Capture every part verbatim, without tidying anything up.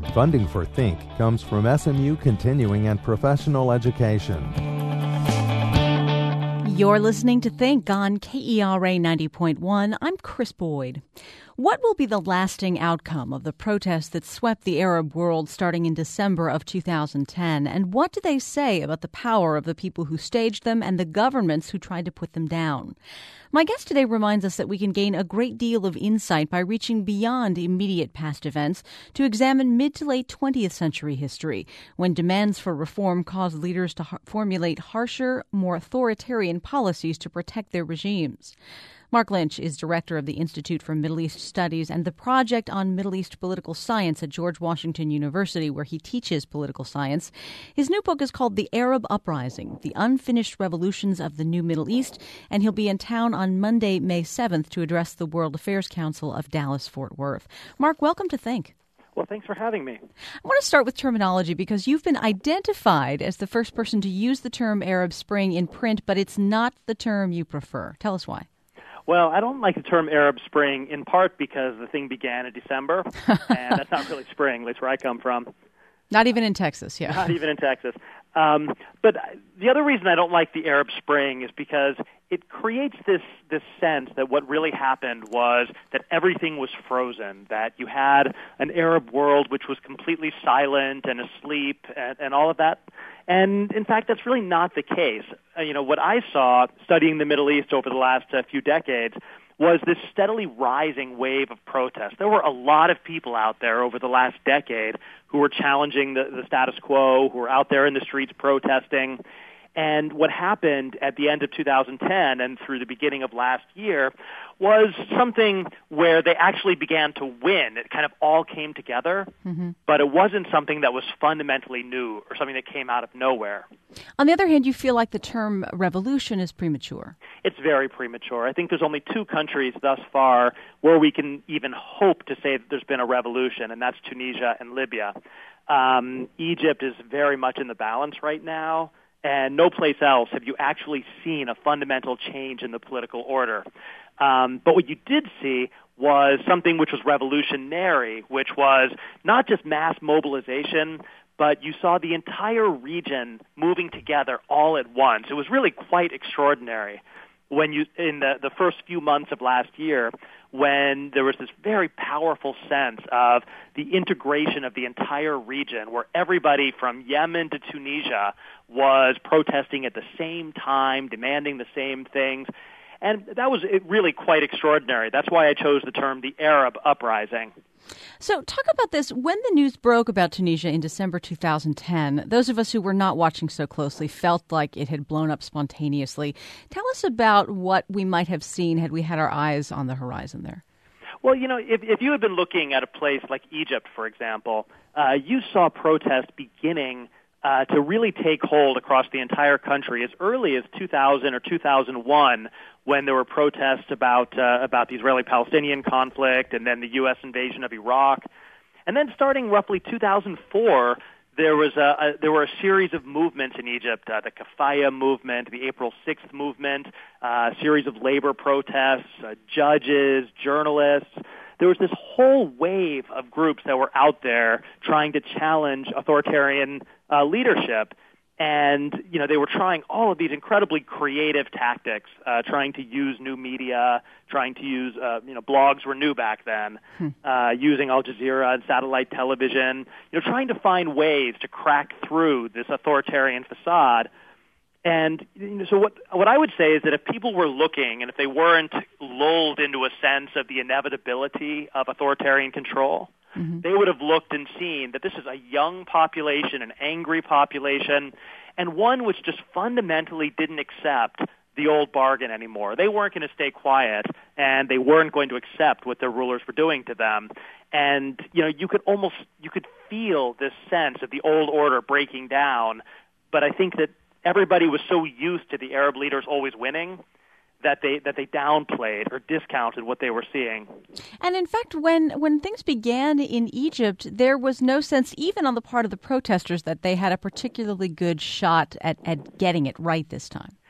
Funding for Think comes from S M U Continuing and Professional Education. You're listening to Think on K E R A ninety point one. I'm Chris Boyd. What will be the lasting outcome of the protests that swept the Arab world starting in December of two thousand ten? And what do they say about the power of the people who staged them and the governments who tried to put them down? My guest today reminds us that we can gain a great deal of insight by reaching beyond immediate past events to examine mid to late twentieth century history, when demands for reform caused leaders to har- formulate harsher, more authoritarian policies to protect their regimes. Mark Lynch is director of the Institute for Middle East Studies and the Project on Middle East Political Science at George Washington University, where he teaches political science. His new book is called The Arab Uprising, The Unfinished Revolutions of the New Middle East, and he'll be in town on Monday, May seventh, to address the World Affairs Council of Dallas-Fort Worth. Mark, welcome to Think. Well, thanks for having me. I want to start with terminology because you've been identified as the first person to use the term Arab Spring in print, but it's not the term you prefer. Tell us why. Well, I don't like the term Arab Spring, in part because the thing began in December, and that's not really spring, at least where I come from. Not even in Texas, yeah. Not even in Texas. Um, but the other reason I don't like the Arab Spring is because it creates this, this sense that what really happened was that everything was frozen, that you had an Arab world which was completely silent and asleep and, and all of that. And, in fact, that's really not the case. Uh, you know, what I saw studying the Middle East over the last uh, few decades was this steadily rising wave of protest. There were a lot of people out there over the last decade who were challenging the, the status quo, who were out there in the streets protesting. And what happened at the end of two thousand ten and through the beginning of last year was something where they actually began to win. It kind of all came together, mm-hmm. but it wasn't something that was fundamentally new or something that came out of nowhere. On the other hand, you feel like the term revolution is premature. It's very premature. I think there's only two countries thus far where we can even hope to say that there's been a revolution, and that's Tunisia and Libya. Um, Egypt is very much in the balance right now. And no place else have you actually seen a fundamental change in the political order. Um, but what you did see was something which was revolutionary, which was not just mass mobilization, but you saw the entire region moving together all at once. It was really quite extraordinary when you, in the, the first few months of last year, when there was this very powerful sense of the integration of the entire region, where everybody from Yemen to Tunisia was protesting at the same time, demanding the same things. And that was really quite extraordinary. That's why I chose the term the Arab Uprising. So talk about this. When the news broke about Tunisia in December two thousand ten, those of us who were not watching so closely felt like it had blown up spontaneously. Tell us about what we might have seen had we had our eyes on the horizon there. Well, you know, if, if you had been looking at a place like Egypt, for example, uh, you saw protests beginning uh, to really take hold across the entire country as early as two thousand or two thousand one, when there were protests about uh, about the Israeli-Palestinian conflict and then the U S invasion of Iraq. And then starting roughly two thousand four, there was a, a there were a series of movements in Egypt, uh, the Kafaya movement, the April sixth movement, uh, a series of labor protests, uh, judges, journalists. There was this whole wave of groups that were out there trying to challenge authoritarian uh, leadership. And, you know, they were trying all of these incredibly creative tactics, uh, trying to use new media, trying to use, uh, you know, blogs were new back then, hmm. uh, using Al Jazeera and satellite television, you know, trying to find ways to crack through this authoritarian facade. And you know, so what what I would say is that if people were looking and if they weren't lulled into a sense of the inevitability of authoritarian control, mm-hmm. they would have looked and seen that this is a young population, an angry population, and one which just fundamentally didn't accept the old bargain anymore. They weren't going to stay quiet, and they weren't going to accept what their rulers were doing to them. And you know, you could almost you could feel this sense of the old order breaking down. But I think that everybody was so used to the Arab leaders always winning that they that they downplayed or discounted what they were seeing. And in fact, when when things began in Egypt, there was no sense, even on the part of the protesters, that they had a particularly good shot at, at getting it right this time.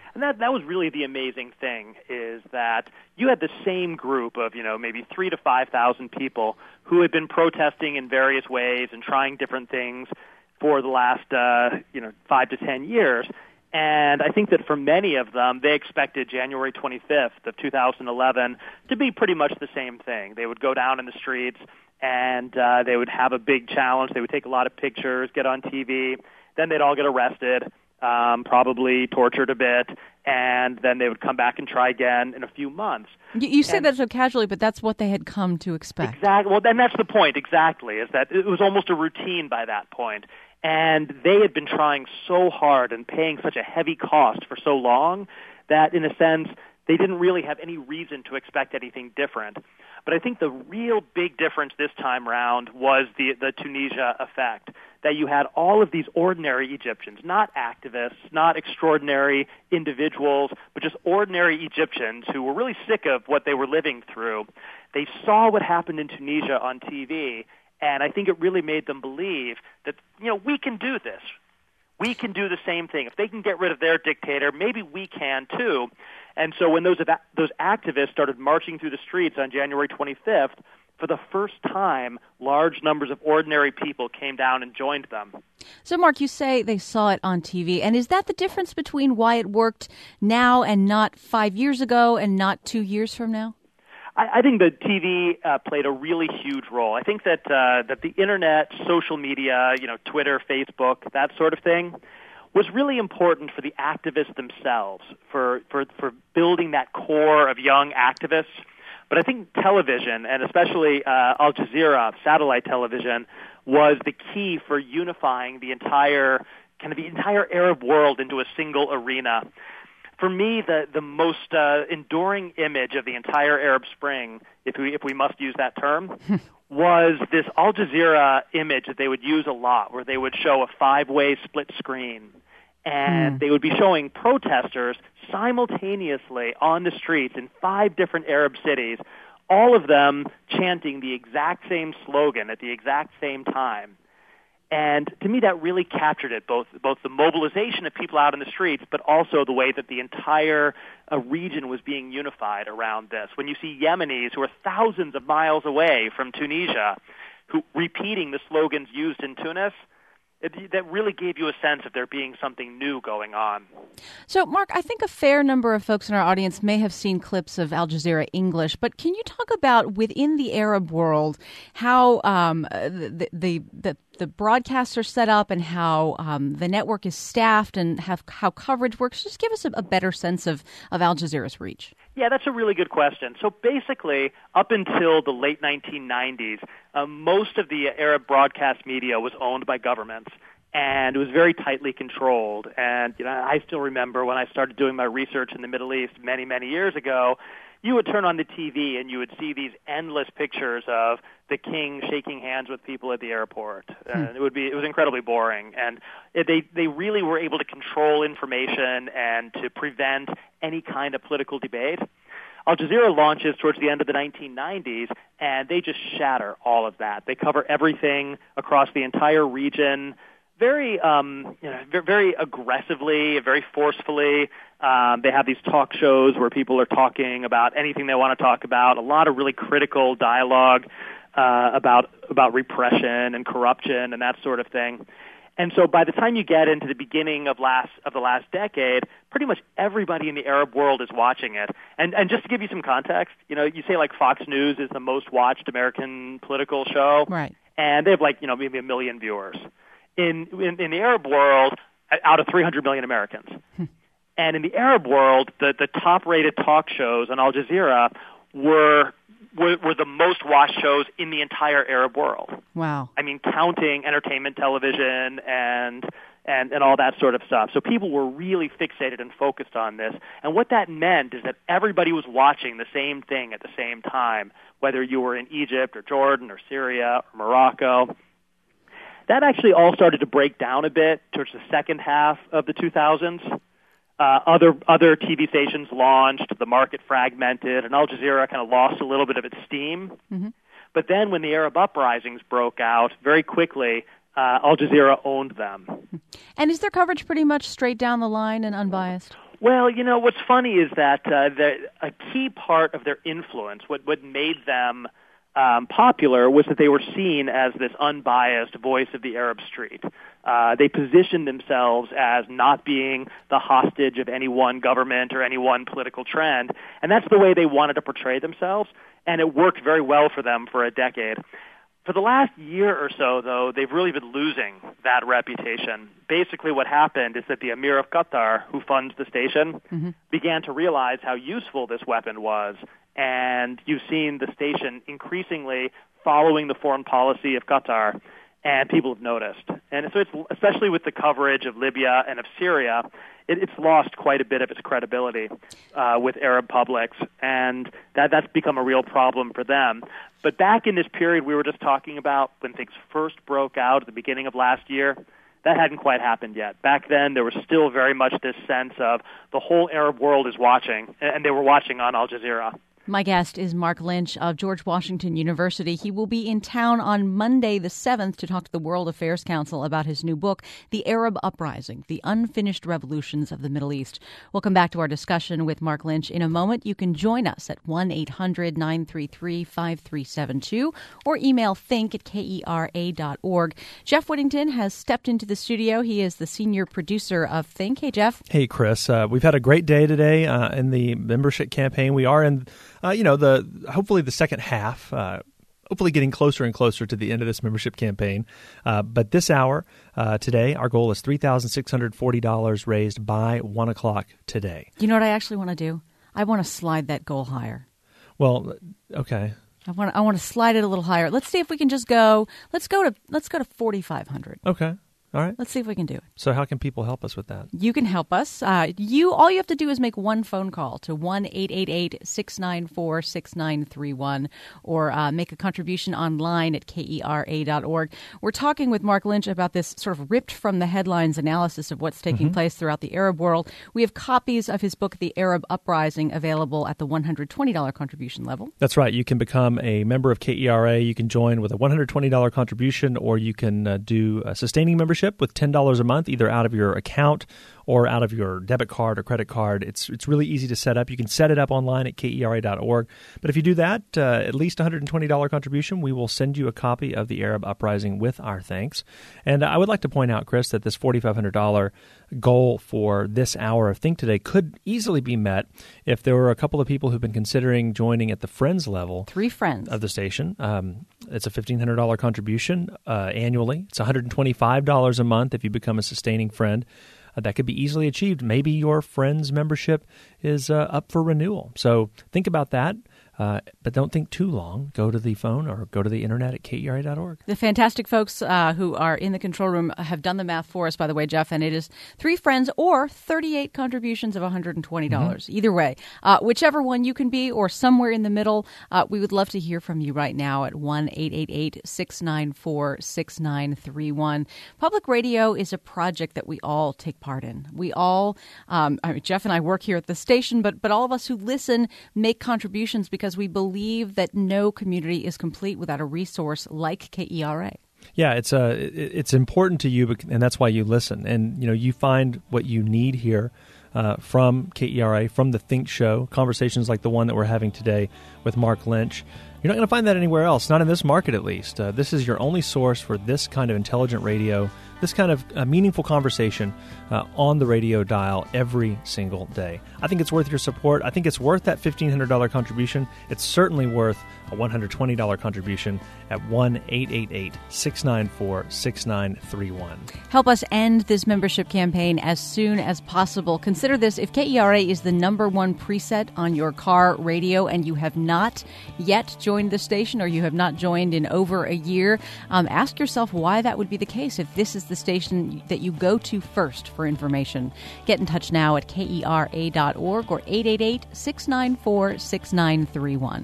And that, that was really the amazing thing, is that you had the same group of, you know, maybe three to five thousand people who had been protesting in various ways and trying different things for the last, uh, you know, five to ten years. And I think that for many of them, they expected January twenty-fifth of two thousand eleven to be pretty much the same thing. They would go down in the streets, and uh, they would have a big challenge. They would take a lot of pictures, get on T V. Then they'd all get arrested, um, probably tortured a bit, and then they would come back and try again in a few months. You, you say and, that so casually, but that's what they had come to expect. Exactly. Well, and that's the point, exactly, is that it was almost a routine by that point. And they had been trying so hard and paying such a heavy cost for so long that, in a sense, they didn't really have any reason to expect anything different. But I think the real big difference this time round was the, the Tunisia effect, that you had all of these ordinary Egyptians, not activists, not extraordinary individuals, but just ordinary Egyptians who were really sick of what they were living through. They saw what happened in Tunisia on T V, and I think it really made them believe that, you know, we can do this. We can do the same thing. If they can get rid of their dictator, maybe we can too. And so when those those activists started marching through the streets on January twenty-fifth, for the first time, large numbers of ordinary people came down and joined them. So, Mark, you say they saw it on T V. And is that the difference between why it worked now and not five years ago and not two years from now? I think that T V uh, played a really huge role. I think that uh, that the internet, social media, you know, Twitter, Facebook, that sort of thing, was really important for the activists themselves, for for for building that core of young activists. But I think television, and especially uh, Al Jazeera, satellite television, was the key for unifying the entire kind of the entire Arab world into a single arena. For me, the the most uh, enduring image of the entire Arab Spring, if we if we must use that term, was this Al Jazeera image that they would use a lot, where they would show a five-way split screen, and mm. they would be showing protesters simultaneously on the streets in five different Arab cities, all of them chanting the exact same slogan at the exact same time. And to me, that really captured it, both both the mobilization of people out in the streets, but also the way that the entire uh, region was being unified around this. When you see Yemenis who are thousands of miles away from Tunisia, who repeating the slogans used in Tunis, it, that really gave you a sense of there being something new going on. So, Mark, I think a fair number of folks in our audience may have seen clips of Al Jazeera English, but can you talk about within the Arab world how um, the, the the the broadcasts are set up and how um, the network is staffed and have, how coverage works? Just give us a, a better sense of, of Al Jazeera's reach. Yeah, that's a really good question. So basically, up until the late nineteen nineties, uh, most of the Arab broadcast media was owned by governments, and it was very tightly controlled. And you know, I still remember when I started doing my research in the Middle East many, many years ago, you would turn on the T V and you would see these endless pictures of the king shaking hands with people at the airport. Hmm. And it would be it was incredibly boring. And it, they they really were able to control information and to prevent any kind of political debate. Al Jazeera launches towards the end of the nineteen nineties, and they just shatter all of that. They cover everything across the entire region, very, um, you know, very aggressively, very forcefully. Um, they have these talk shows where people are talking about anything they want to talk about. A lot of really critical dialogue uh, about about repression and corruption and that sort of thing. And so, by the time you get into the beginning of last of the last decade, pretty much everybody in the Arab world is watching it. And and just to give you some context, you know, you say like Fox News is the most watched American political show, right? And they have like you know maybe a million viewers. In, in in the Arab world, out of three hundred million Americans. And in the Arab world, the, the top-rated talk shows on Al Jazeera were, were were the most watched shows in the entire Arab world. Wow. I mean, counting entertainment television and and and all that sort of stuff. So people were really fixated and focused on this. And what that meant is that everybody was watching the same thing at the same time, whether you were in Egypt or Jordan or Syria or Morocco. That actually all started to break down a bit towards the second half of the two thousands. Uh, other other T V stations launched, the market fragmented, and Al Jazeera kind of lost a little bit of its steam. Mm-hmm. But then when the Arab uprisings broke out, very quickly, uh, Al Jazeera owned them. And is their coverage pretty much straight down the line and unbiased? Well, you know, what's funny is that uh, the, a key part of their influence, what, what made them um, popular, was that they were seen as this unbiased voice of the Arab street. Uh, they positioned themselves as not being the hostage of any one government or any one political trend, and that's the way they wanted to portray themselves, and it worked very well for them for a decade. For the last year or so, though, they've really been losing that reputation. Basically what happened is that the Emir of Qatar, who funds the station, mm-hmm. began to realize how useful this weapon was, and you've seen the station increasingly following the foreign policy of Qatar, and people have noticed. And so it's, especially with the coverage of Libya and of Syria, it, it's lost quite a bit of its credibility uh, with Arab publics, and that, that's become a real problem for them. But back in this period we were just talking about, when things first broke out at the beginning of last year, that hadn't quite happened yet. Back then, there was still very much this sense of the whole Arab world is watching, and they were watching on Al Jazeera. My guest is Mark Lynch of George Washington University. He will be in town on Monday the seventh to talk to the World Affairs Council about his new book, The Arab Uprising, The Unfinished Revolutions of the Middle East. We'll come back to our discussion with Mark Lynch in a moment. You can join us at one eight hundred nine three three five three seven two or email think at kera dot org. Jeff Whittington has stepped into the studio. He is the senior producer of Think. Hey, Jeff. Hey, Chris. Uh, we've had a great day today uh, in the membership campaign. We are in... Uh, you know, the hopefully the second half, uh, hopefully getting closer and closer to the end of this membership campaign. Uh, but this hour, uh, today, our goal is three thousand six hundred forty dollars raised by one o'clock today. You know what I actually want to do? I want to slide that goal higher. Well, okay. I want to, I want to slide it a little higher. Let's see if we can just go, let's go to, let's go to forty-five hundred. Okay. All right. Let's see if we can do it. So how can people help us with that? You can help us. Uh, you all you have to do is make one phone call to one eight eight eight six nine four six nine three one or uh, make a contribution online at kera dot org. We're talking with Mark Lynch about this sort of ripped from the headlines analysis of what's taking mm-hmm. place throughout the Arab world. We have copies of his book, The Arab Uprising, available at the one hundred twenty dollars contribution level. That's right. You can become a member of K E R A. You can join with a one hundred twenty dollars contribution, or you can uh, do a sustaining membership with ten dollars a month, either out of your account or out of your debit card or credit card. It's it's really easy to set up. You can set it up online at kera dot org. But if you do that, uh, at least one hundred twenty dollars contribution, we will send you a copy of The Arab Uprising with our thanks. And I would like to point out, Chris, that this four thousand five hundred dollars goal for this hour of Think Today could easily be met if there were a couple of people who've been considering joining at the Friends level. Three friends. Of the station. Um, it's a fifteen hundred dollars contribution uh, annually. It's one hundred twenty-five dollars a month if you become a sustaining friend. Uh, that could be easily achieved. Maybe your Friends membership is uh, up for renewal. So think about that. Uh, but don't think too long. Go to the phone or go to the internet at kera dot org. The fantastic folks uh, who are in the control room have done the math for us, by the way, Jeff, and it is three friends or thirty-eight contributions of one hundred twenty dollars. Mm-hmm. Either way, uh, whichever one you can be or somewhere in the middle, uh, we would love to hear from you right now at one eight eight eight six nine four six nine three one. Public radio is a project that we all take part in. We all, um, I mean, Jeff and I work here at the station, but, but all of us who listen make contributions because we believe that no community is complete without a resource like K E R A. Yeah, it's uh, it's important to you, and that's why you listen. And you know, you find what you need here uh, from K E R A, from the Think Show, conversations like the one that we're having today with Mark Lynch. You're not going to find that anywhere else, not in this market at least. Uh, this is your only source for this kind of intelligent radio, this kind of uh, meaningful conversation uh, on the radio dial every single day. I think it's worth your support. I think it's worth that fifteen hundred dollars contribution. It's certainly worth a one hundred twenty dollars contribution at one eight eight eight six nine four six nine three one. Help us end this membership campaign as soon as possible. Consider this: if K E R A is the number one preset on your car radio and you have not yet joined the station, or you have not joined in over a year, um, ask yourself why that would be the case if this is the station that you go to first for information. Get in touch now at kera dot org or eight eight eight six nine four six nine three one.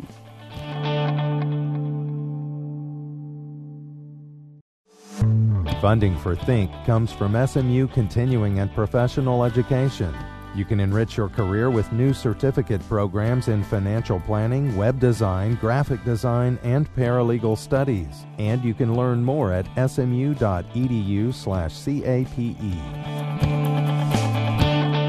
Funding for Think comes from S M U Continuing and Professional Education. You can enrich your career with new certificate programs in financial planning, web design, graphic design, and paralegal studies. And you can learn more at smu.edu slash CAPE.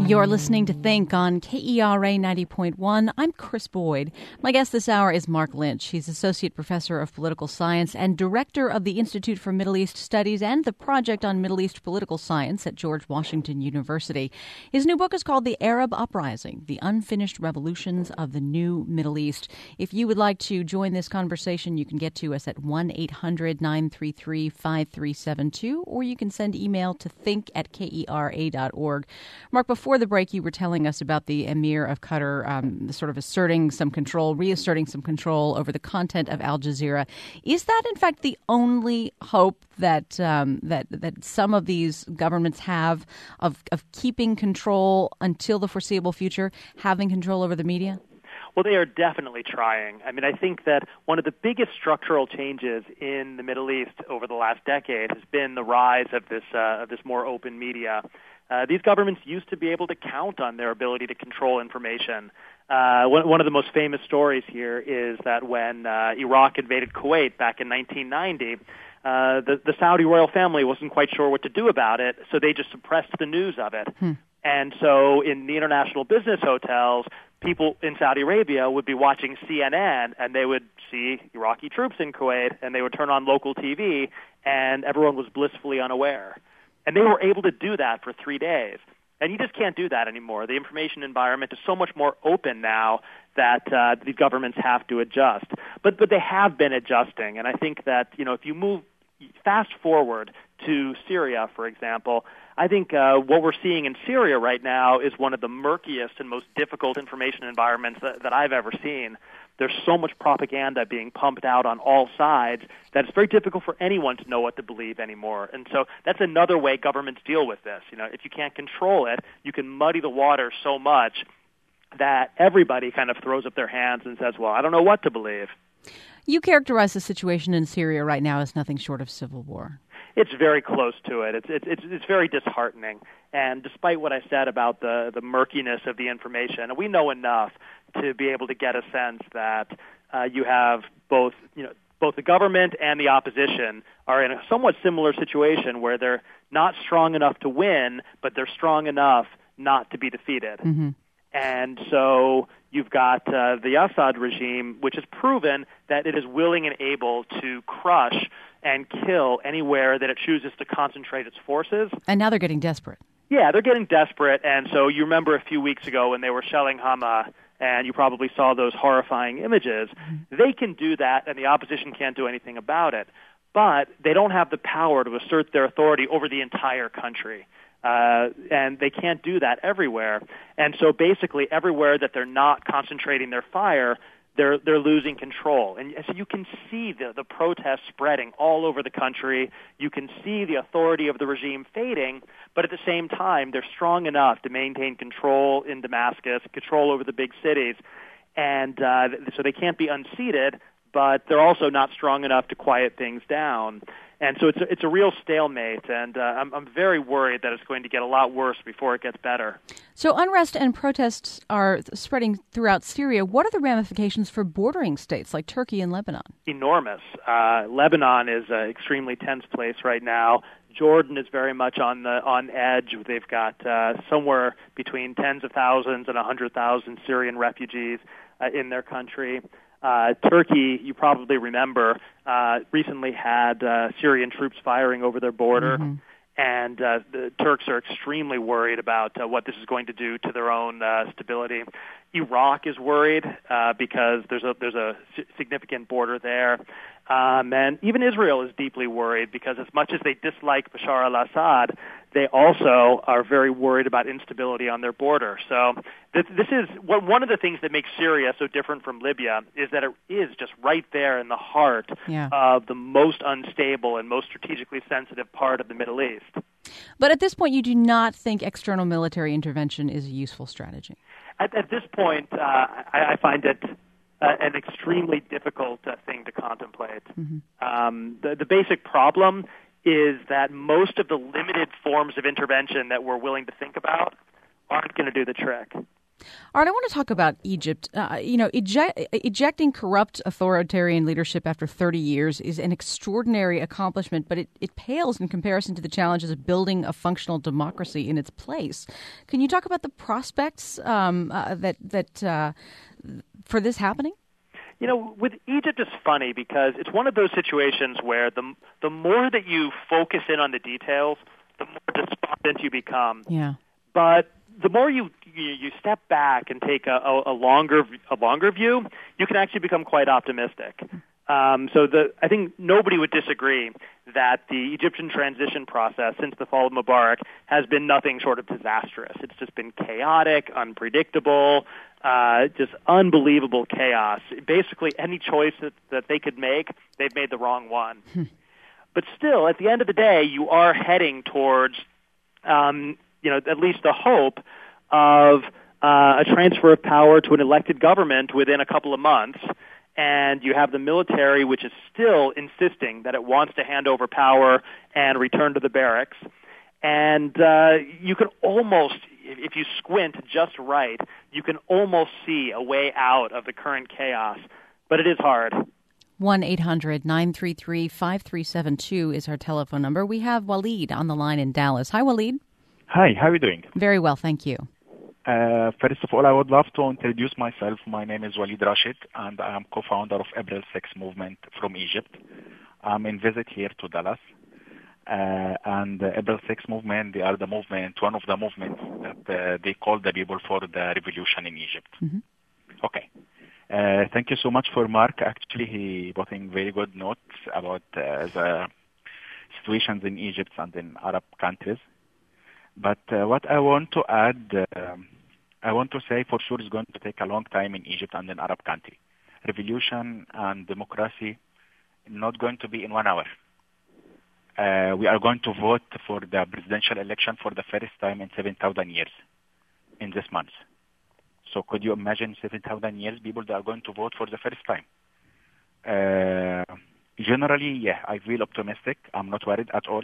You're listening to Think on K E R A ninety point one. I'm Chris Boyd. My guest this hour is Mark Lynch. He's Associate Professor of Political Science and Director of the Institute for Middle East Studies and the Project on Middle East Political Science at George Washington University. His new book is called The Arab Uprising, The Unfinished Revolutions of the New Middle East. If you would like to join this conversation, you can get to us at one eight hundred nine three three five three seven two, or you can send email to think at K E R A dot org. Mark, before the break, you were telling us about the Emir of Qatar um, sort of asserting some control, reasserting some control over the content of Al Jazeera. Is that, in fact, the only hope that um, that that some of these governments have of, of keeping control until the foreseeable future, having control over the media? Well, they are definitely trying. I mean, I think that one of the biggest structural changes in the Middle East over the last decade has been the rise of this uh, of this more open media. Uh, these governments used to be able to count on their ability to control information. Uh, one, one of the most famous stories here is that when uh, Iraq invaded Kuwait back in nineteen ninety, uh, the, the Saudi royal family wasn't quite sure what to do about it, so they just suppressed the news of it. Hmm. And so in the international business hotels, people in Saudi Arabia would be watching C N N, and they would see Iraqi troops in Kuwait, and they would turn on local T V, and everyone was blissfully unaware. And they were able to do that for three days. And you just can't do that anymore. The information environment is so much more open now that uh, the governments have to adjust. But but they have been adjusting. And I think that, you know, if you move fast forward to Syria, for example, I think uh, what we're seeing in Syria right now is one of the murkiest and most difficult information environments that, that I've ever seen. There's so much propaganda being pumped out on all sides that it's very difficult for anyone to know what to believe anymore. And so that's another way governments deal with this. You know, if you can't control it, you can muddy the water so much that everybody kind of throws up their hands and says, well, I don't know what to believe. You characterize the situation in Syria right now as nothing short of civil war. It's very close to it. It's it's it's, it's very disheartening. And despite what I said about the, the murkiness of the information, we know enough to be able to get a sense that uh, you have both, you know, both the government and the opposition are in a somewhat similar situation where they're not strong enough to win, but they're strong enough not to be defeated. Mm-hmm. And so you've got uh, the Assad regime, which has proven that it is willing and able to crush and kill anywhere that it chooses to concentrate its forces. And now they're getting desperate. Yeah, they're getting desperate. And so you remember a few weeks ago when they were shelling Hama, and you probably saw those horrifying images. Mm-hmm. They can do that, and the opposition can't do anything about it. But they don't have the power to assert their authority over the entire country. Uh, and they can't do that everywhere. And so basically everywhere that they're not concentrating their fire, they're they're losing control. And so you can see the, the protests spreading all over the country. You can see the authority of the regime fading, but at the same time, they're strong enough to maintain control in Damascus, control over the big cities. And uh, so they can't be unseated, but they're also not strong enough to quiet things down. And so it's a, it's a real stalemate, and uh, I'm, I'm very worried that it's going to get a lot worse before it gets better. So unrest and protests are spreading throughout Syria. What are the ramifications for bordering states like Turkey and Lebanon? Enormous. Uh, Lebanon is an extremely tense place right now. Jordan is very much on the on edge. They've got uh, somewhere between tens of thousands and one hundred thousand Syrian refugees uh, in their country. Uh, Turkey, you probably remember, uh, recently had uh, Syrian troops firing over their border, mm-hmm. and uh, the Turks are extremely worried about uh, what this is going to do to their own uh, stability. Iraq is worried uh, because there's a there's a significant border there, um, and even Israel is deeply worried because as much as they dislike Bashar al-Assad, they also are very worried about instability on their border. So this, this is what, one of the things that makes Syria so different from Libya is that it is just right there in the heart yeah. of the most unstable and most strategically sensitive part of the Middle East. But at this point, you do not think external military intervention is a useful strategy? At, at this point, uh, I, I find it uh, an extremely difficult uh, thing to contemplate. Mm-hmm. Um, the, the basic problem is that most of the limited forms of intervention that we're willing to think about aren't going to do the trick. All right, I want to talk about Egypt. Uh, you know, eject, ejecting corrupt authoritarian leadership after thirty years is an extraordinary accomplishment, but it, it pales in comparison to the challenges of building a functional democracy in its place. Can you talk about the prospects um, uh, that that uh, for this happening? You know, with Egypt, it's funny because it's one of those situations where the the more that you focus in on the details, the more despondent you become. Yeah. But the more you, you you step back and take a, a, a longer a longer view, you can actually become quite optimistic. Um, so the I think nobody would disagree that the Egyptian transition process since the fall of Mubarak has been nothing short of disastrous. It's just been chaotic, unpredictable, uh, just unbelievable chaos. Basically, any choice that, that they could make, they've made the wrong one. But still, at the end of the day, you are heading towards um, you know, at least the hope of uh, a transfer of power to an elected government within a couple of months, and you have the military, which is still insisting that it wants to hand over power and return to the barracks. And uh, you can almost, if you squint just right, you can almost see a way out of the current chaos, but it is hard. one eight hundred nine three three five three seven two is our telephone number. We have Waleed on the line in Dallas. Hi, Waleed. Hi, how are you doing? Very well, thank you. Uh, first of all, I would love to introduce myself. My name is Waleed Rashid, and I am co-founder of April sixth Movement from Egypt. I'm in visit here to Dallas. Uh, and the April sixth Movement, they are the movement, one of the movements that uh, they call the people for the revolution in Egypt. Mm-hmm. Okay. Uh, thank you so much for Mark. Actually, he put in very good notes about uh, the situations in Egypt and in Arab countries. But uh, what I want to add, uh, I want to say for sure it's going to take a long time in Egypt and in Arab country. Revolution and democracy not going to be in one hour. Uh, we are going to vote for the presidential election for the first time in seven thousand years in this month. So could you imagine seven thousand years people that are going to vote for the first time? Uh, generally, yeah, I feel optimistic. I'm not worried at all.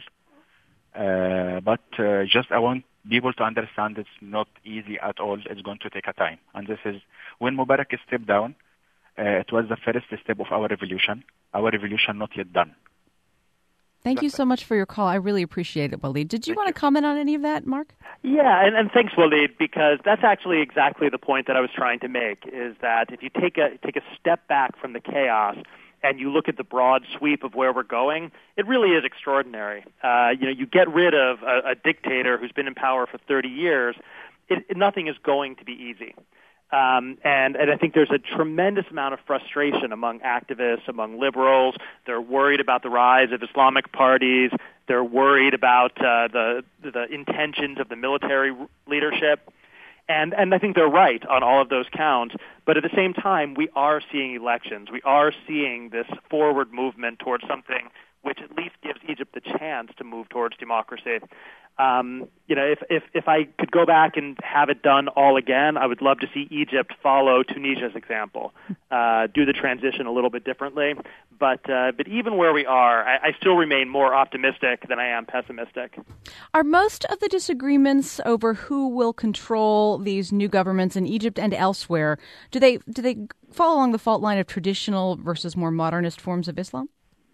Uh, but uh, just I want people to understand it's not easy at all. It's going to take a time. And this is when Mubarak stepped down, uh, it was the first step of our revolution. Our revolution not yet done. Thank you so much for your call. I really appreciate it, Waleed. Did you Thank want you. to comment on any of that, Mark? Yeah, and, and thanks, Waleed, because that's actually exactly the point that I was trying to make, is that if you take a take a step back from the chaos and you look at the broad sweep of where we're going, it really is extraordinary. Uh, you know, you get rid of a, a dictator who's been in power for thirty years, it, it, nothing is going to be easy. Um, and, and I think there's a tremendous amount of frustration among activists, among liberals. They're worried about the rise of Islamic parties. They're worried about uh, the the intentions of the military leadership. And, and I think they're right on all of those counts. But at the same time, we are seeing elections. We are seeing this forward movement towards something which at least gives Egypt the chance to move towards democracy. Um, you know, if, if, if I could go back and have it done all again, I would love to see Egypt follow Tunisia's example, uh, do the transition a little bit differently. But uh, but even where we are, I, I still remain more optimistic than I am pessimistic. Are most of the disagreements over who will control these new governments in Egypt and elsewhere, do they do they fall along the fault line of traditional versus more modernist forms of Islam?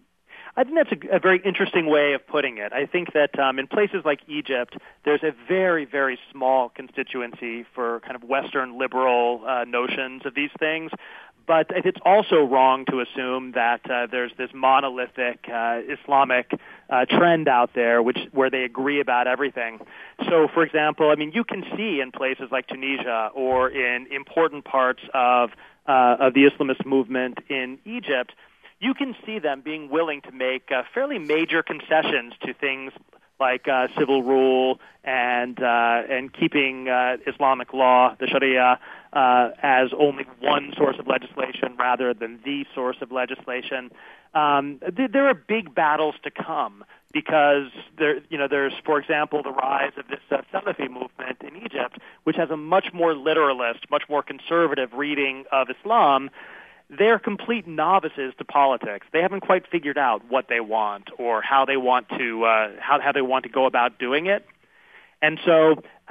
I think that's a, a very interesting way of putting it. I think that um, in places like Egypt, there's a very, very small constituency for kind of Western liberal uh, notions of these things. But it's also wrong to assume that uh, there's this monolithic uh, Islamic uh, trend out there which where they agree about everything. So, for example, I mean, you can see in places like Tunisia or in important parts of uh, of the Islamist movement in Egypt, you can see them being willing to make uh, fairly major concessions to things like uh, civil rule and uh, and keeping uh, Islamic law, the Sharia, uh, as only one source of legislation rather than the source of legislation. Um, th- there are big battles to come because there, you know, there's, for example, the rise of this uh, Salafi movement in Egypt, which has a much more literalist, much more conservative reading of Islam. They're complete novices to politics. They haven't quite figured out what they want or how they want to uh, how how they want to go about doing it. And so I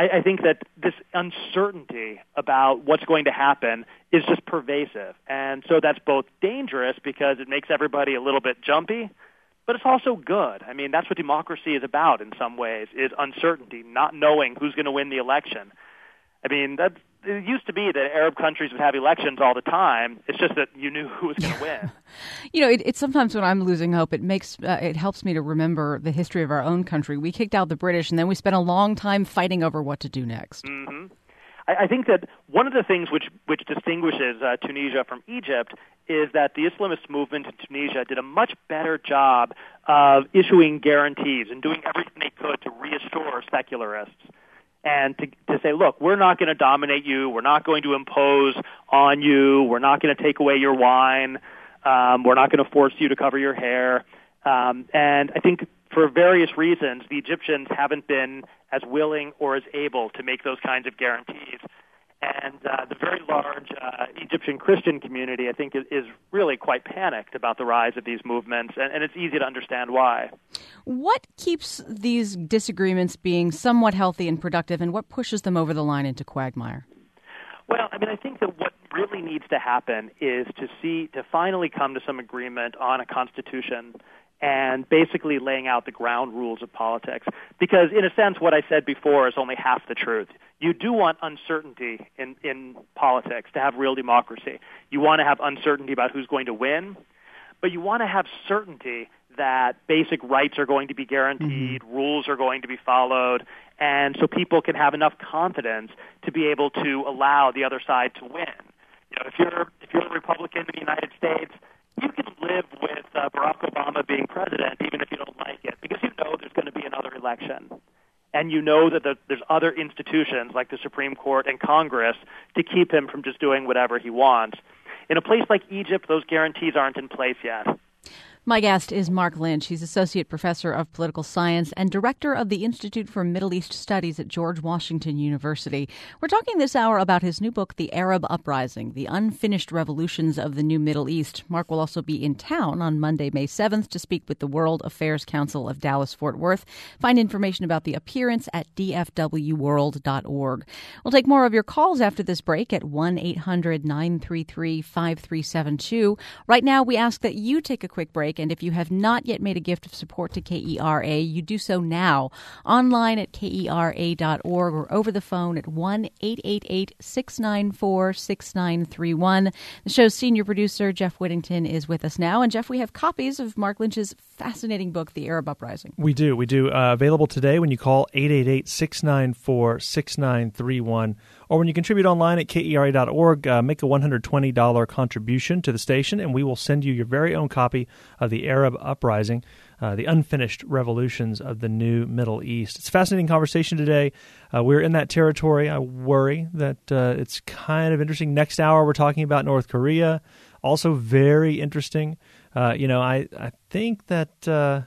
I, I think that this uncertainty about what's going to happen is just pervasive. And so that's both dangerous because it makes everybody a little bit jumpy, but it's also good. I mean, that's what democracy is about in some ways, is uncertainty, not knowing who's going to win the election. I mean, that, it used to be that Arab countries would have elections all the time. It's just that you knew who was going to win. You know, it, it's sometimes when I'm losing hope, it makes uh, it helps me to remember the history of our own country. We kicked out the British, and then we spent a long time fighting over what to do next. Mm-hmm. I, I think that one of the things which which distinguishes uh, Tunisia from Egypt is that the Islamist movement in Tunisia did a much better job of issuing guarantees and doing everything they could to reassure secularists. And to, to say, look, we're not going to dominate you. We're not going to impose on you. We're not going to take away your wine. Um, we're not going to force you to cover your hair. Um, and I think for various reasons, the Egyptians haven't been as willing or as able to make those kinds of guarantees. And uh, the very large uh, Egyptian Christian community, I think, is, is really quite panicked about the rise of these movements, and, and it's easy to understand why. What keeps these disagreements being somewhat healthy and productive, and what pushes them over the line into quagmire? Well, I mean, I think that what really needs to happen is to see, to finally come to some agreement on a constitution and basically laying out the ground rules of politics. Because in a sense, what I said before is only half the truth. You do want uncertainty in, in politics to have real democracy. You want to have uncertainty about who's going to win, but you want to have certainty that basic rights are going to be guaranteed, mm-hmm. rules are going to be followed, and so people can have enough confidence to be able to allow the other side to win. You know, if you're if you're a Republican in the United States, you can live with uh, Barack Obama being president even if you don't like it, because you know there's going to be another election. And you know that the, there's other institutions like the Supreme Court and Congress to keep him from just doing whatever he wants. In a place like Egypt, those guarantees aren't in place yet. My guest is Mark Lynch. He's Associate Professor of Political Science and Director of the Institute for Middle East Studies at George Washington University. We're talking this hour about his new book, The Arab Uprising, The Unfinished Revolutions of the New Middle East. Mark will also be in town on Monday, May seventh, to speak with the World Affairs Council of Dallas-Fort Worth. Find information about the appearance at d f w world dot org. We'll take more of your calls after this break at one eight hundred nine three three five three seven two. Right now, we ask that you take a quick break. And if you have not yet made a gift of support to K E R A, you do so now, online at K E R A dot org or over the phone at one eight eight eight six nine four six nine three one. The show's senior producer, Jeff Whittington, is with us now. And, Jeff, we have copies of Mark Lynch's fascinating book, The Arab Uprising. We do. We do. Uh, available today when you call eight eight eight six nine four six nine three one. Or when you contribute online at K E R A dot org, uh, make a one hundred twenty dollars contribution to the station, and we will send you your very own copy of The Arab Uprising, uh, The Unfinished Revolutions of the New Middle East. It's a fascinating conversation today. Uh, we're in that territory. I worry that uh, it's kind of interesting. Next hour, we're talking about North Korea. Also very interesting. Uh, you know, I, I think that, uh,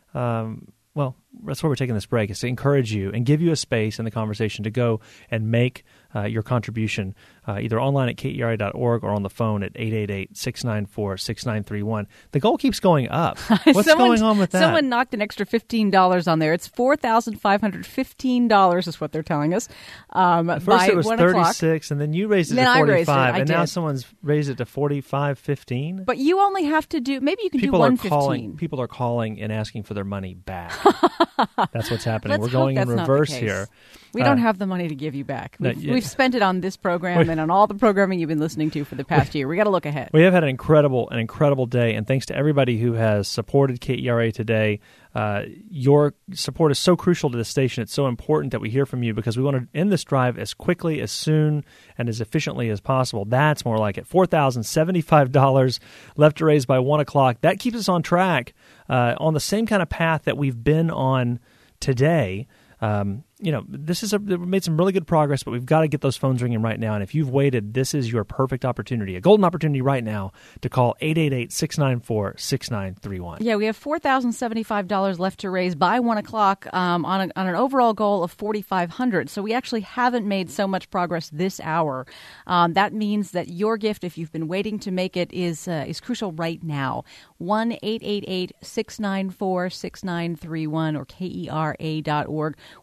um, well, that's why we're taking this break, is to encourage you and give you a space in the conversation to go and make uh, your contribution uh, either online at K E R A dot org or on the phone at eight eight eight six nine four six nine three one. The goal keeps going up. What's someone, going on with that? Someone knocked an extra fifteen dollars on there. It's four thousand five hundred fifteen dollars is what they're telling us. Um, At first by it was one thirty-six, o'clock. and then you raised it then to forty-five, I raised it. I and did. now someone's raised it to forty-five fifteen. But you only have to do, maybe you can people do are one fifteen. calling. People are calling and asking for their money back. That's what's happening. Let's We're going hope in that's not the reverse case. here. We Uh, don't have the money to give you back. no, We've, yeah. we've spent it on this program and on all the programming you've been listening to for the past year. We got to look ahead. We have had an incredible, an incredible day, and thanks to everybody who has supported K E R A today. Uh, your support is so crucial to the station. It's so important that we hear from you because we want to end this drive as quickly, as soon, and as efficiently as possible. That's more like it. four thousand seventy-five dollars left to raise by one o'clock. That keeps us on track uh, on the same kind of path that we've been on today. Um, you know, this is a, we've made some really good progress, but we've got to get those phones ringing right now. And if you've waited, this is your perfect opportunity, a golden opportunity right now to call eight eight eight six nine four six nine three one. Yeah, we have four thousand seventy-five dollars left to raise by one o'clock um, on, a, on an overall goal of forty-five hundred dollars. So we actually haven't made so much progress this hour. Um, that means that your gift, if you've been waiting to make it, is uh, is crucial right now. one eight eight eight six nine four six nine three one or K E R A dot org. We know a lot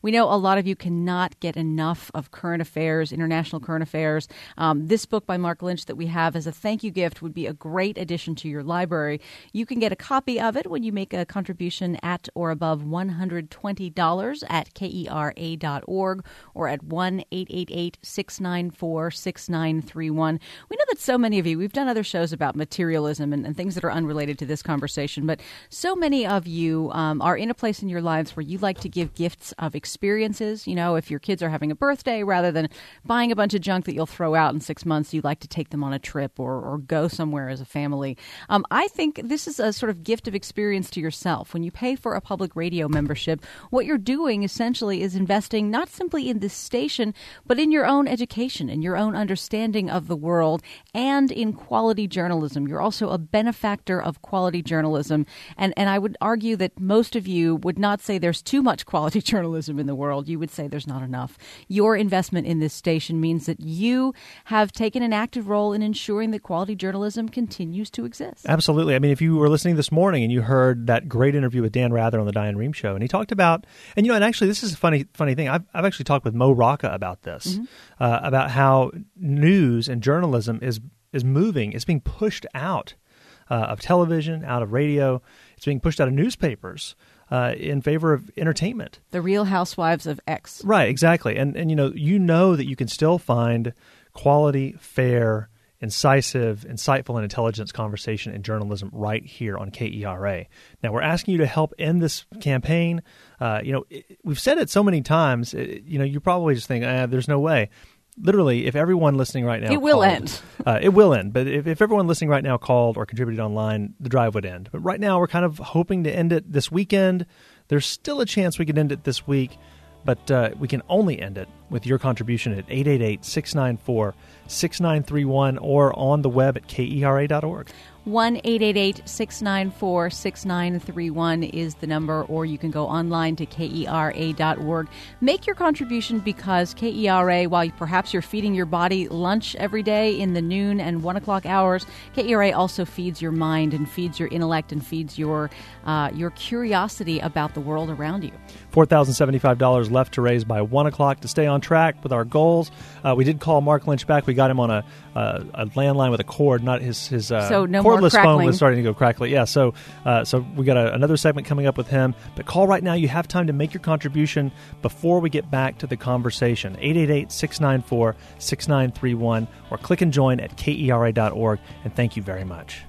lot of you cannot get enough of current affairs, international current affairs. Um, this book by Mark Lynch that we have as a thank you gift would be a great addition to your library. You can get a copy of it when you make a contribution at or above one hundred twenty dollars at kera dot org or at one eight eight eight, six nine four, six nine three one. We know that so many of you, we've done other shows about materialism and, and things that are unrelated to this conversation, but so many of you um, are in a place in your lives where you like to give gifts of experiences. You know, if your kids are having a birthday, rather than buying a bunch of junk that you'll throw out in six months, you like to take them on a trip or, or go somewhere as a family. Um, I think this is a sort of gift of experience to yourself. When you pay for a public radio membership, what you're doing essentially is investing not simply in this station, but in your own education and your own understanding of the world and in quality journalism. You're also a benefactor of quality journalism. And, and I would argue that most of you would not say there's too much quality journalism in the world. You would say there's not enough. Your investment in this station means that you have taken an active role in ensuring that quality journalism continues to exist. Absolutely. I mean, if you were listening this morning and you heard that great interview with Dan Rather on the Diane Rehm Show, and he talked about, and you know, and actually this is a funny, funny thing. I've, I've actually talked with Mo Rocca about this, mm-hmm. uh, about how news and journalism is is moving. It's being pushed out uh, of television, out of radio. It's being pushed out of newspapers uh, in favor of entertainment. The Real Housewives of X. Right, exactly. And, and you know, you know that you can still find quality, fair, incisive, insightful, and intelligence conversation and journalism right here on K E R A. Now, we're asking you to help end this campaign. Uh, you know, it, we've said it so many times, it, you know, you probably just think, eh, there's no way. Literally, if everyone listening right now It will called, end. Uh, it will end. But if, if everyone listening right now called or contributed online, the drive would end. But right now, we're kind of hoping to end it this weekend. There's still a chance we could end it this week, but uh, we can only end it with your contribution at eight eight eight, six nine four, six nine three one or on the web at K E R A dot org. one eight eight eight, six nine four, six nine three one is the number, or you can go online to K E R A dot org. Make your contribution because K E R A, while perhaps you're feeding your body lunch every day in the noon and one o'clock hours, K E R A also feeds your mind and feeds your intellect and feeds your uh, your curiosity about the world around you. four thousand seventy-five dollars left to raise by one o'clock to stay on track with our goals. Uh, we did call Mark Lynch back. We got him on a, uh, a landline with a cord, not his, his uh, so no cordless phone was crackling. starting to go crackly. Yeah, so uh, so we got a, another segment coming up with him. But call right now. You have time to make your contribution before we get back to the conversation. eight eight eight, six nine four, six nine three one or click and join at K E R A dot org. And thank you very much.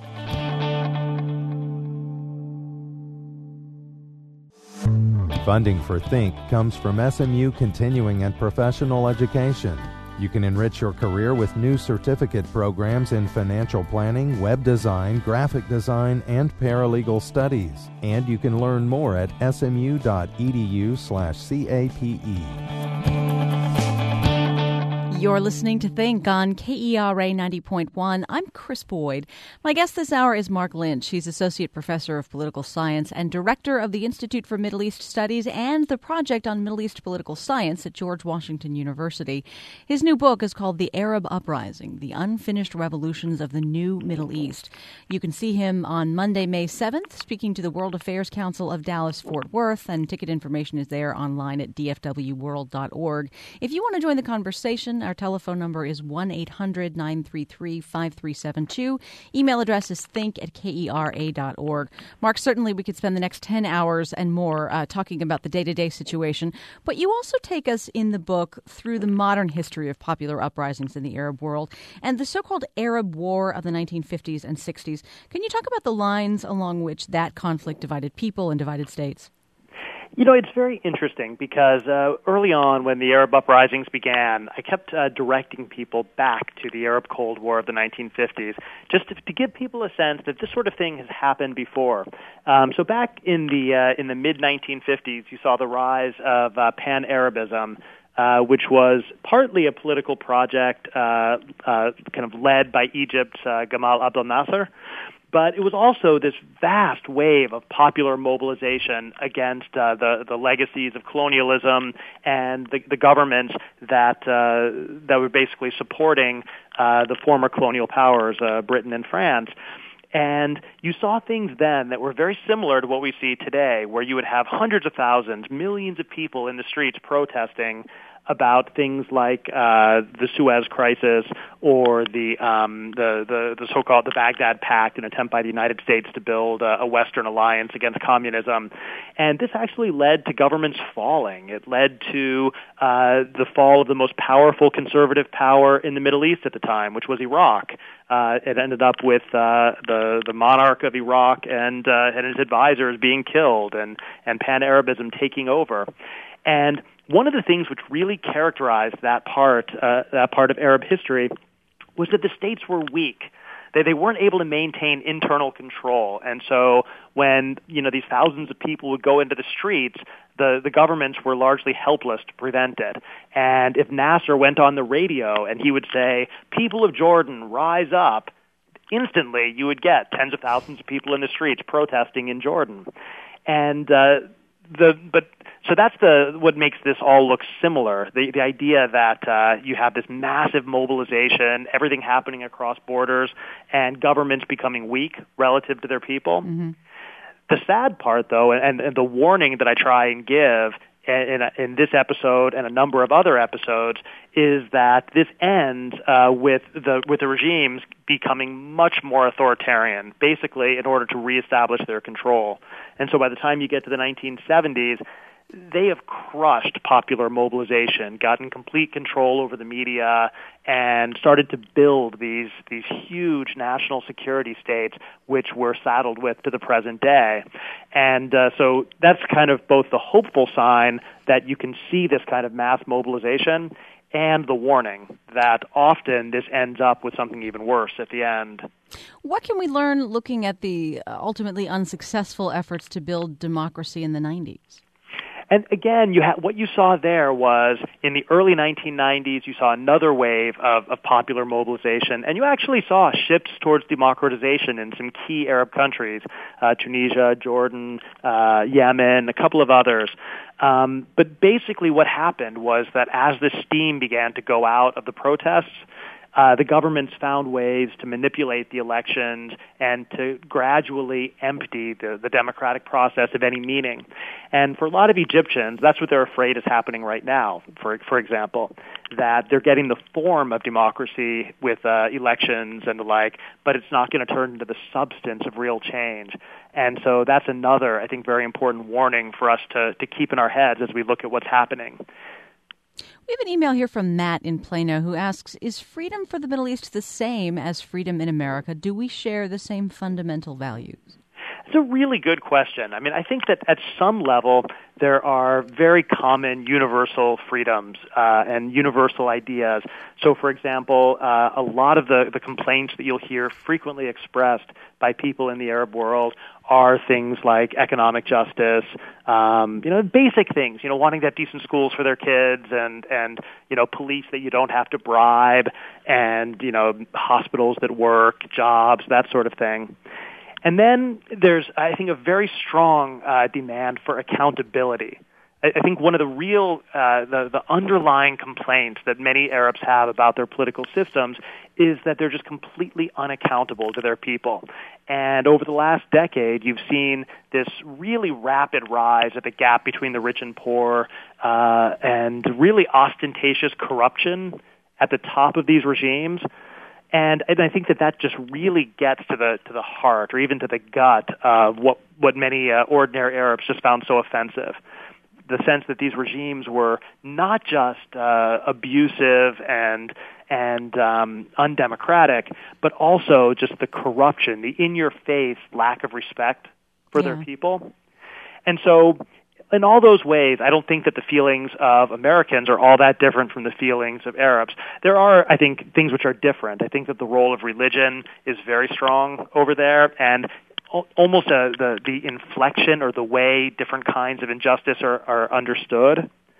Funding for Think comes from S M U Continuing and Professional Education. You can enrich your career with new certificate programs in financial planning, web design, graphic design, and paralegal studies. And you can learn more at smu.edu slash CAPE. You're listening to Think on K E R A ninety point one. I'm Chris Boyd. My guest this hour is Mark Lynch. He's Associate Professor of Political Science and Director of the Institute for Middle East Studies and the Project on Middle East Political Science at George Washington University. His new book is called The Arab Uprising, The Unfinished Revolutions of the New Middle East. You can see him on Monday, May seventh, speaking to the World Affairs Council of Dallas-Fort Worth, and ticket information is there online at d f w world dot org. If you want to join the conversation, our telephone number is one eight hundred, nine three three, five three seven two. Email address is think at K E R A dot org. Mark, certainly we could spend the next ten hours and more uh, talking about the day-to-day situation, but you also take us in the book through the modern history of popular uprisings in the Arab world and the so-called Arab War of the nineteen fifties and sixties. Can you talk about the lines along which that conflict divided people and divided states? You know, it's very interesting because uh, early on when the Arab uprisings began, I kept uh, directing people back to the Arab Cold War of the nineteen fifties just to, to give people a sense that this sort of thing has happened before. Um, so back in the uh, in the mid nineteen fifties, you saw the rise of uh, Pan-Arabism, uh, which was partly a political project uh, uh, kind of led by Egypt's uh, Gamal Abdel Nasser. But it was also this vast wave of popular mobilization against uh, the the legacies of colonialism and the, the governments that uh, that were basically supporting uh, the former colonial powers, uh, Britain and France. And you saw things then that were very similar to what we see today, where you would have hundreds of thousands, millions of people in the streets protesting about things like uh, the Suez Crisis or the, um, the the the so-called the Baghdad Pact, an attempt by the United States to build a, a Western alliance against communism. And this actually led to governments falling. It led to uh, the fall of the most powerful conservative power in the Middle East at the time, which was Iraq. Uh, it ended up with uh, the the monarch of Iraq and uh, and his advisors being killed, and and Pan-Arabism taking over. And one of the things which really characterized that part, uh, that part of Arab history, was that the states were weak. They they weren't able to maintain internal control, and so when you know these thousands of people would go into the streets, the the governments were largely helpless to prevent it. And if Nasser went on the radio and he would say, "People of Jordan, rise up," instantly you would get tens of thousands of people in the streets protesting in Jordan. And uh, the but. So that's the what makes this all look similar. The the idea that uh, you have this massive mobilization, everything happening across borders, and governments becoming weak relative to their people. Mm-hmm. The sad part, though, and, and the warning that I try and give in, in this episode and a number of other episodes, is that this ends uh, with the with the regimes becoming much more authoritarian, basically in order to reestablish their control. And so by the time you get to the nineteen seventies, they have crushed popular mobilization, gotten complete control over the media, and started to build these these huge national security states, which we're saddled with to the present day. And uh, so that's kind of both the hopeful sign that you can see this kind of mass mobilization, and the warning that often this ends up with something even worse at the end. What can we learn looking at the ultimately unsuccessful efforts to build democracy in the nineties? And again, you ha- what you saw there was in the early nineteen nineties, you saw another wave of, of popular mobilization, and you actually saw shifts towards democratization in some key Arab countries, uh, Tunisia, Jordan, uh, Yemen, a couple of others. Um, but basically what happened was that as the steam began to go out of the protests, Uh, the governments found ways to manipulate the elections and to gradually empty the, the democratic process of any meaning. And for a lot of Egyptians, that's what they're afraid is happening right now, for for example, that they're getting the form of democracy with uh, elections and the like, but it's not going to turn into the substance of real change. And so that's another, I think, very important warning for us to, to keep in our heads as we look at what's happening. We have an email here from Matt in Plano who asks, is freedom for the Middle East the same as freedom in America? Do we share the same fundamental values? It's a really good question. I mean, I think that at some level there are very common universal freedoms uh, and universal ideas. So, for example, uh, a lot of the, the complaints that you'll hear frequently expressed by people in the Arab world are things like economic justice, um, you know, basic things, you know, wanting to have decent schools for their kids and, and, you know, police that you don't have to bribe and, you know, hospitals that work, jobs, that sort of thing. And then there's, I think, a very strong uh, demand for accountability. I, I think one of the real, uh, the, the underlying complaints that many Arabs have about their political systems is that they're just completely unaccountable to their people. And over the last decade, you've seen this really rapid rise of the gap between the rich and poor, uh, and really ostentatious corruption at the top of these regimes. And, and I think that that just really gets to the to the heart, or even to the gut of what what many uh, ordinary Arabs just found so offensive. The sense that these regimes were not just uh, abusive and and um, undemocratic, but also just the corruption, the in-your-face lack of respect for yeah. their people. And so, in all those ways, I don't think that the feelings of Americans are all that different from the feelings of Arabs. There are, I think, things which are different. I think that the role of religion is very strong over there, and almost a, the, the inflection or the way different kinds of injustice are, are understood,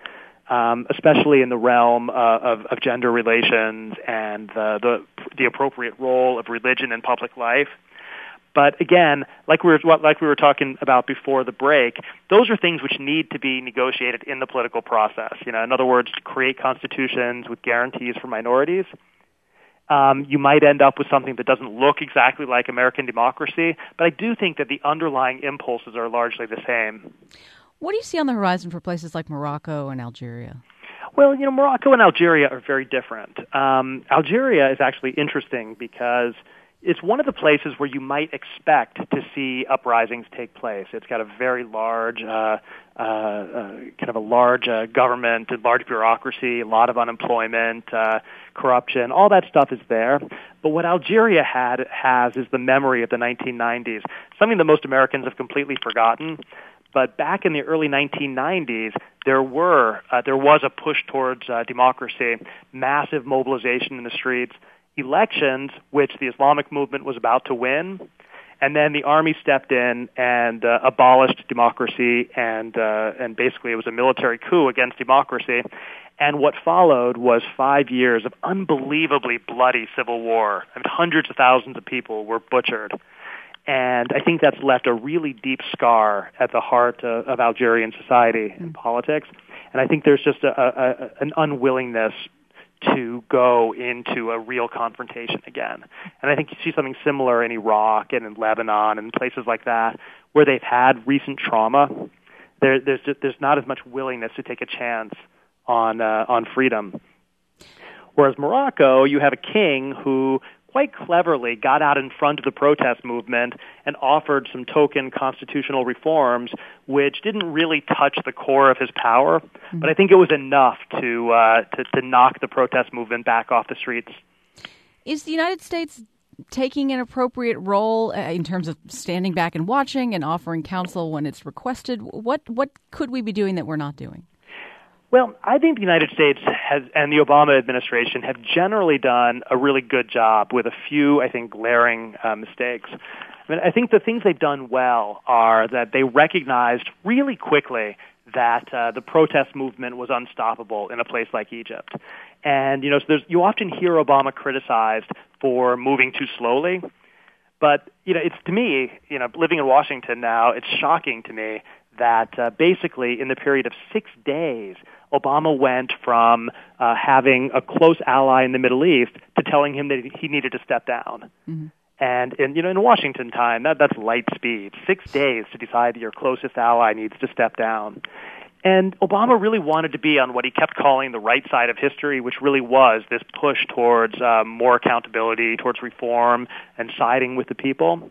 um, especially in the realm uh, of, of gender relations and the, the, the appropriate role of religion in public life. But again, like we were like we were talking about before the break, those are things which need to be negotiated in the political process. You know, in other words, to create constitutions with guarantees for minorities. Um, you might end up with something that doesn't look exactly like American democracy, but I do think that the underlying impulses are largely the same. What do you see on the horizon for places like Morocco and Algeria? Well, you know, Morocco and Algeria are very different. Um, Algeria is actually interesting because it's one of the places where you might expect to see uprisings take place. It's got a very large, uh, uh, uh, kind of a large uh, government, a large bureaucracy, a lot of unemployment, uh, corruption. All that stuff is there. But what Algeria had has is the memory of the nineteen nineties, something that most Americans have completely forgotten. But back in the early nineteen nineties, there were uh, there was a push towards uh, democracy, massive mobilization in the streets, elections, which the Islamic movement was about to win, and then the army stepped in and uh, abolished democracy, and uh, and basically it was a military coup against democracy. And what followed was five years of unbelievably bloody civil war. I mean, hundreds of thousands of people were butchered. And I think that's left a really deep scar at the heart of, of Algerian society and politics. And I think there's just a, a, an unwillingness to go into a real confrontation again. And I think you see something similar in Iraq and in Lebanon and places like that where they've had recent trauma. There, there's just, there's not as much willingness to take a chance on uh, on freedom. Whereas Morocco, you have a king who quite cleverly got out in front of the protest movement and offered some token constitutional reforms, which didn't really touch the core of his power, mm-hmm. but I think it was enough to, uh, to to knock the protest movement back off the streets. Is the United States taking an appropriate role uh, in terms of standing back and watching and offering counsel when it's requested? What what could we be doing that we're not doing? Well, I think the United States has, and the Obama administration have generally done a really good job with a few, I think, glaring uh, mistakes. I mean, I think the things they've done well are that they recognized really quickly that uh, the protest movement was unstoppable in a place like Egypt. And, you know, so there's, you often hear Obama criticized for moving too slowly. But, you know, it's to me, you know, living in Washington now, it's shocking to me that uh, basically in the period of six days, Obama went from uh, having a close ally in the Middle East to telling him that he needed to step down. Mm-hmm. And, in, you know, in Washington time, that, that's light speed. Six days to decide that your closest ally needs to step down. And Obama really wanted to be on what he kept calling the right side of history, which really was this push towards uh, more accountability, towards reform, and siding with the people.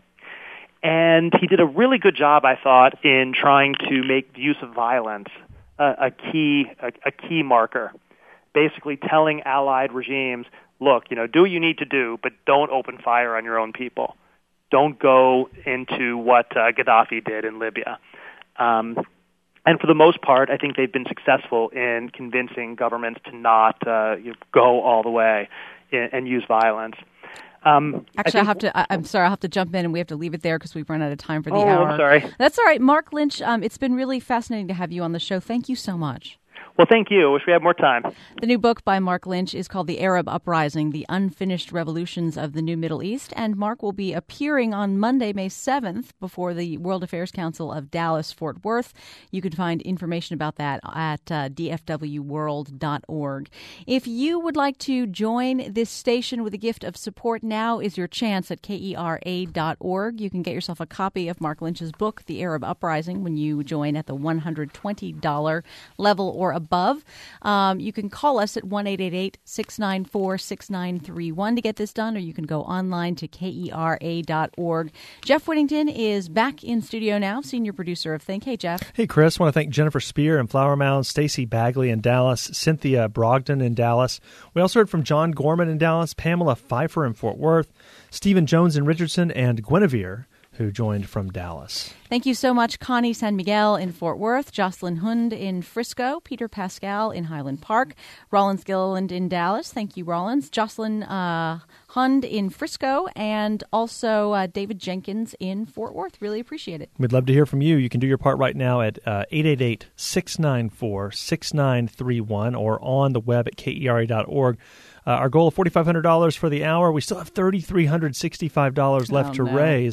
And he did a really good job, I thought, in trying to make the use of violence a, a key a, a key marker, basically telling allied regimes, look, you know, do what you need to do, but don't open fire on your own people. Don't go into what uh, Gaddafi did in Libya. Um, and for the most part, I think they've been successful in convincing governments to not uh, you know, go all the way in, and use violence. Um, Actually, I, I have to. I, I'm sorry. I have to jump in, and we have to leave it there because we've run out of time for the oh, hour. I'm sorry. That's all right, Mark Lynch. Um, it's been really fascinating to have you on the show. Thank you so much. Well, thank you. Wish we had more time. The new book by Mark Lynch is called The Arab Uprising, The Unfinished Revolutions of the New Middle East. And Mark will be appearing on Monday, May seventh, before the World Affairs Council of Dallas-Fort Worth. You can find information about that at uh, d f w world dot org. If you would like to join this station with a gift of support, now is your chance at k e r a dot org. You can get yourself a copy of Mark Lynch's book, The Arab Uprising, when you join at the one hundred twenty dollars level or above. Um, you can call us at one eight eight eight, six nine four, six nine three one to get this done, or you can go online to k e r a dot org. Jeff Whittington is back in studio now, senior producer of Think. Hey, Jeff. Hey, Chris. I want to thank Jennifer Spear in Flower Mound, Stacy Bagley in Dallas, Cynthia Brogdon in Dallas. We also heard from John Gorman in Dallas, Pamela Pfeiffer in Fort Worth, Stephen Jones in Richardson, and Guinevere, who joined from Dallas. Thank you so much, Connie San Miguel in Fort Worth, Jocelyn Hund in Frisco, Peter Pascal in Highland Park, Rollins Gilliland in Dallas. Thank you, Rollins. Jocelyn uh, Hund in Frisco, and also uh, David Jenkins in Fort Worth. Really appreciate it. We'd love to hear from you. You can do your part right now at uh, eight eight eight, six nine four, six nine three one or on the web at k e r a dot org. Uh, our goal of four thousand five hundred dollars for the hour. We still have three thousand three hundred sixty-five dollars left oh, to no. raise.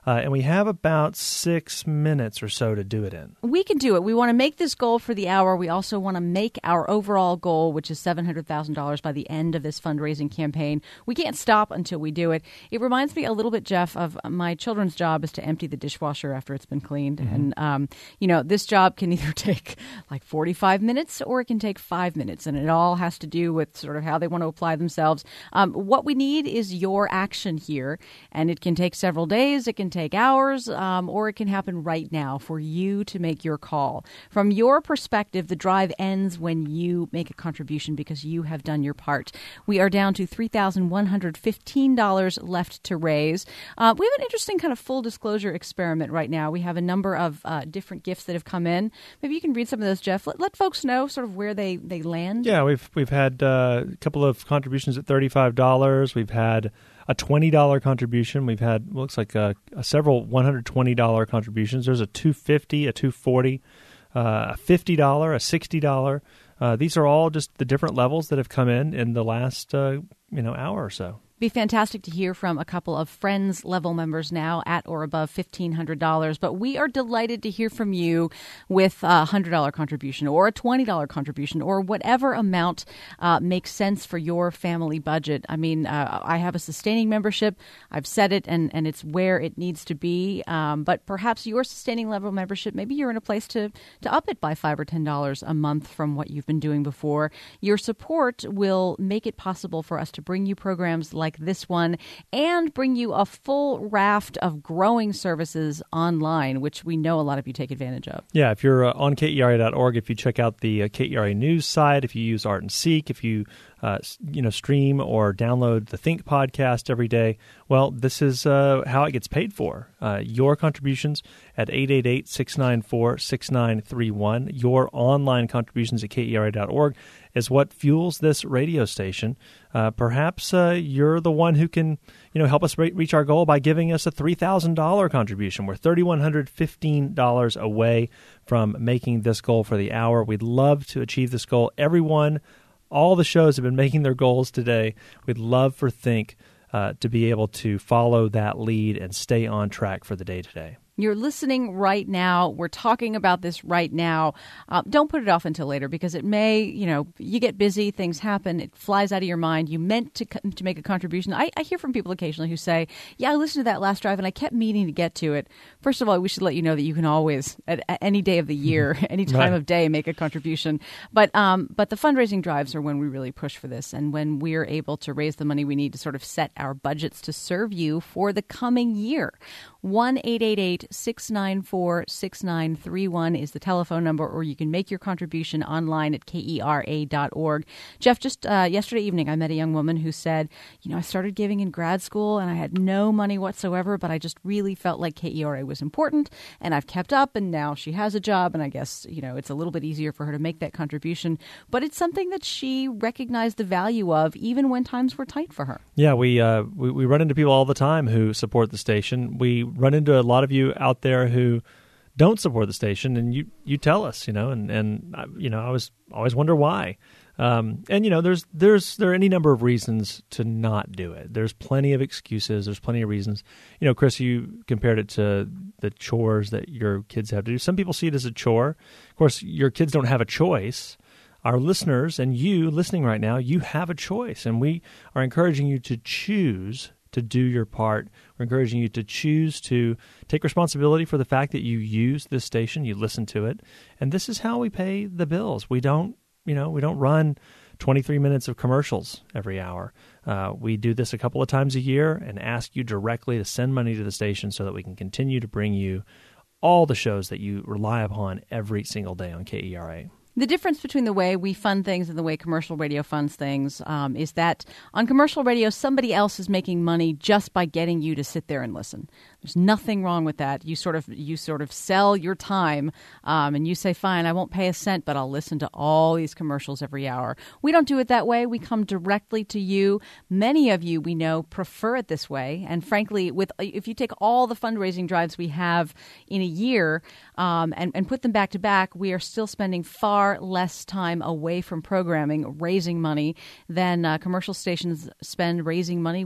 Uh, and we have about six minutes or so to do it in. We can do it. We want to make this goal for the hour. We also want to make our overall goal, which is seven hundred thousand dollars by the end of this fundraising campaign. We can't stop until we do it. It reminds me a little bit, Jeff, of my children's job is to empty the dishwasher after it's been cleaned. Mm-hmm. And, um, you know, this job can either take like forty-five minutes or it can take five minutes. And it all has to do with sort of how they want to apply themselves. Um, what we need is your action here. And it can take several days. It can take hours, um, or it can happen right now for you to make your call. From your perspective, the drive ends when you make a contribution because you have done your part. We are down to three thousand one hundred fifteen dollars left to raise. Uh, we have an interesting kind of full disclosure experiment right now. We have a number of uh, different gifts that have come in. Maybe you can read some of those, Jeff. Let, let folks know sort of where they, they land. Yeah, we've we've had uh, a couple of contributions at thirty-five dollars. We've had a twenty dollars contribution. We've had, looks like uh, several one hundred twenty dollars contributions. There's a two hundred fifty dollars, a two hundred forty dollars, uh, a fifty dollars, a sixty dollars. Uh, these are all just the different levels that have come in in the last uh, you know hour or so. Be fantastic to hear from a couple of Friends level members now at or above fifteen hundred dollars. But we are delighted to hear from you with a one hundred dollars contribution or a twenty dollars contribution or whatever amount uh, makes sense for your family budget. I mean, uh, I have a sustaining membership. I've said it, and, and it's where it needs to be. Um, but perhaps your sustaining level membership, maybe you're in a place to, to up it by five dollars or ten dollars a month from what you've been doing before. Your support will make it possible for us to bring you programs like like this one and bring you a full raft of growing services online, which we know a lot of you take advantage of. Yeah, if you're uh, on K E R A dot org, if you check out the uh, K E R A news site, if you use Art and Seek, if you uh, you know stream or download the Think podcast every day, well, this is uh, how it gets paid for. Uh, your contributions at eight eight eight, six nine four, six nine three one, your online contributions at K E R A dot org is what fuels this radio station. Uh, perhaps uh, you're the one who can, you know, help us re- reach our goal by giving us a three thousand dollars contribution. We're three thousand one hundred fifteen dollars away from making this goal for the hour. We'd love to achieve this goal. Everyone, all the shows have been making their goals today. We'd love for Think uh, to be able to follow that lead and stay on track for the day today. You're listening right now. We're talking about this right now. Uh, don't put it off until later because it may, you know, you get busy, things happen, it flies out of your mind. You meant to to make a contribution. I, I hear from people occasionally who say, yeah, I listened to that last drive and I kept meaning to get to it. First of all, we should let you know that you can always, at, at any day of the year, any time right. of day, make a contribution. But um, but the fundraising drives are when we really push for this and when we're able to raise the money we need to sort of set our budgets to serve you for the coming year. one eight eight eight, six nine four, six nine three one is the telephone number, or you can make your contribution online at K E R A dot org. Jeff, just uh, yesterday evening, I met a young woman who said, you know, I started giving in grad school and I had no money whatsoever, but I just really felt like K E R A was important and I've kept up and now she has a job and I guess, you know, it's a little bit easier for her to make that contribution. But it's something that she recognized the value of even when times were tight for her. Yeah, we, uh, we, we run into people all the time who support the station. We run into a lot of you out there who don't support the station, and you, you tell us, you know, and, and you know, I was always wonder why. Um, and, you know, there's there's there are any number of reasons to not do it. There's plenty of excuses. There's plenty of reasons. You know, Chris, you compared it to the chores that your kids have to do. Some people see it as a chore. Of course, your kids don't have a choice. Our listeners and you listening right now, you have a choice, and we are encouraging you to choose to do your part. We're encouraging you to choose to take responsibility for the fact that you use this station, you listen to it, and this is how we pay the bills. We don't, you know, we don't run twenty-three minutes of commercials every hour. Uh, we do this a couple of times a year and ask you directly to send money to the station so that we can continue to bring you all the shows that you rely upon every single day on K E R A. The difference between the way we fund things and the way commercial radio funds things um, is that on commercial radio, somebody else is making money just by getting you to sit there and listen. There's nothing wrong with that. You sort of you sort of sell your time um, and you say, fine, I won't pay a cent, but I'll listen to all these commercials every hour. We don't do it that way. We come directly to you. Many of you, we know, prefer it this way. And frankly, with if you take all the fundraising drives we have in a year um, and, and put them back to back, we are still spending far less time away from programming, raising money, than uh, commercial stations spend raising money with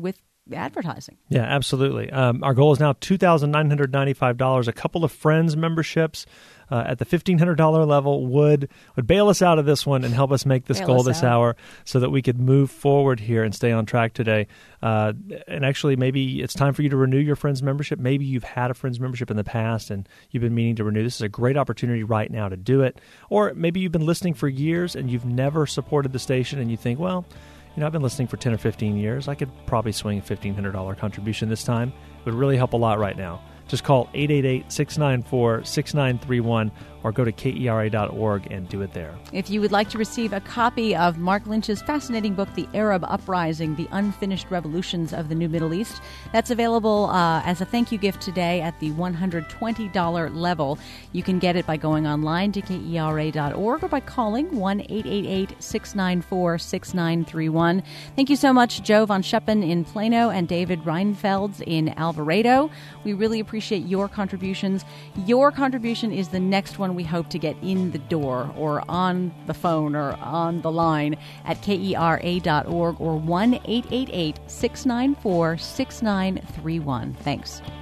advertising. Yeah, absolutely. Um, our goal is now two thousand nine hundred ninety-five dollars. A couple of Friends memberships uh, at the fifteen hundred dollars level would would bail us out of this one and help us make this bail goal this out. hour so that we could move forward here and stay on track today. Uh, and actually, maybe it's time for you to renew your Friends membership. Maybe you've had a Friends membership in the past and you've been meaning to renew. This is a great opportunity right now to do it. Or maybe you've been listening for years and you've never supported the station and you think, well, you know, I've been listening for ten or fifteen years. I could probably swing a fifteen hundred dollars contribution this time. It would really help a lot right now. Just call eight eight eight, six nine four, six nine three one or go to K E R A dot org and do it there. If you would like to receive a copy of Mark Lynch's fascinating book, The Arab Uprising, The Unfinished Revolutions of the New Middle East, that's available uh, as a thank you gift today at the one hundred twenty dollars level. You can get it by going online to K E R A dot org or by calling one eight eight eight, six nine four, six nine three one. Thank you so much, Joe Von Scheppen in Plano and David Reinfelds in Alvarado. We really appreciate your contributions. Your contribution is the next one we hope to get in the door or on the phone or on the line at K E R A dot org or one eight eight eight, six nine four, six nine three one. Thanks.